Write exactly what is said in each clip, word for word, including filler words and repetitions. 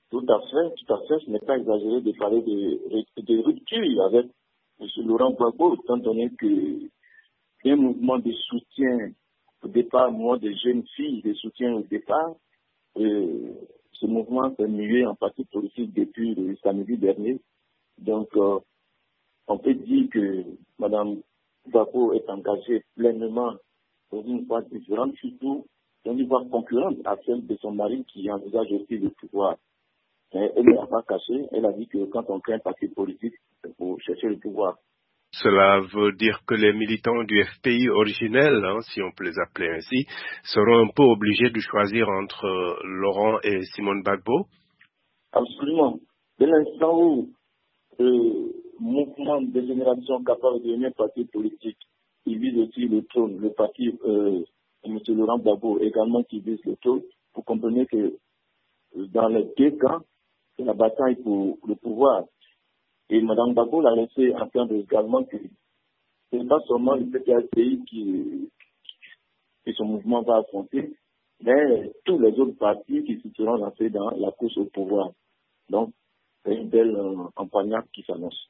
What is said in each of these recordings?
Tout à fait, tout à fait. Ce n'est pas exagéré de parler de, de rupture avec M. Laurent Gbagbo, étant donné que un mouvement de soutien au départ, moi, des jeunes filles, de soutien au départ, euh, ce mouvement s'est mué en parti politique depuis le samedi dernier. Donc, euh, on peut dire que Mme Gbagbo est engagée pleinement dans une voie différente, surtout dans une voie concurrente à celle de son mari qui envisage aussi le pouvoir. Mais elle ne l'a pas caché, elle a dit que quand on crée un parti politique, c'est pour chercher le pouvoir. Cela veut dire que les militants du F P I originels, hein, si on peut les appeler ainsi, seront un peu obligés de choisir entre euh, Laurent et Simone Gbagbo? Absolument. Dès l'instant où le mouvement de génération capable de devenir parti politique, il vise aussi le trône, le parti euh, de M. Laurent Gbagbo également qui vise le trône, vous comprenez que dans les deux camps, c'est la bataille pour le pouvoir. Et Mme Gbagbo l'a laissé entendre également que ce n'est pas seulement le P P A C I qui, que son mouvement va affronter, mais tous les autres partis qui se seront lancés dans la course au pouvoir. Donc, c'est une belle euh, empoignade qui s'annonce.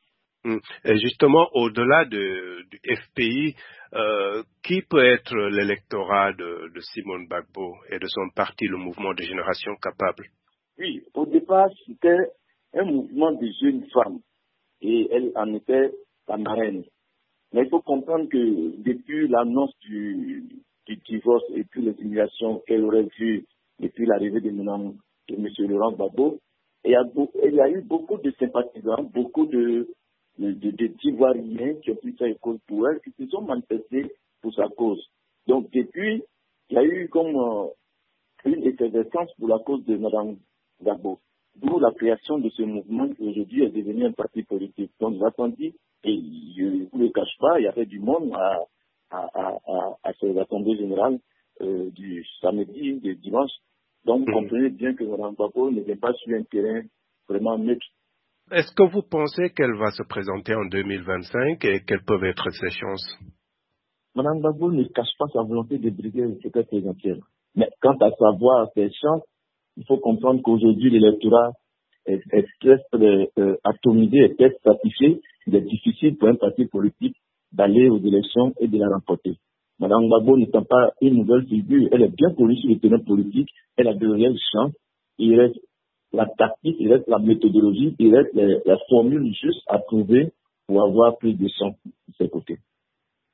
Et justement, au-delà de, du F P I, euh, qui peut être l'électorat de, de Simone Gbagbo et de son parti, le mouvement de génération capable? Oui, au départ, c'était un mouvement de jeunes femmes et elle en était la marraine. Mais il faut comprendre que depuis l'annonce du, du divorce et puis les humiliations qu'elle aurait vues depuis l'arrivée de, de M. Laurent Gbagbo, il y, a beaucoup, il y a eu beaucoup de sympathisants, beaucoup de, de, de, de Ivoiriens qui ont pu faire cause pour elle, qui se sont manifestés pour sa cause. Donc depuis, il y a eu comme euh, une effervescence pour la cause de Mme Gbagbo. D'où la création de ce mouvement qui aujourd'hui est devenu un parti politique. Donc j'attendis, et je ne vous le cache pas, il y avait du monde à, à, à, à, à ces assemblées générales euh, du samedi, du dimanche. Donc vous comprenez bien que Mme Gbagbo ne vient pas sur un terrain vraiment neutre. Est-ce que vous pensez qu'elle va se présenter en deux mille vingt-cinq et quelles peuvent être ses chances? Mme Gbagbo ne cache pas sa volonté de briguer le secret présidentiel. Mais quant à savoir ses chances, il faut comprendre qu'aujourd'hui, l'électorat est, est très euh, atomisé, est très stratifié. Il est difficile pour un parti politique d'aller aux élections et de la remporter. Mme Gbagbo n'étant pas une nouvelle figure, elle est bien connue sur le terrain politique, elle a de réelles chances. Il reste la tactique, il reste la méthodologie, il reste les, la formule juste à trouver pour avoir plus de chances de ses côtés.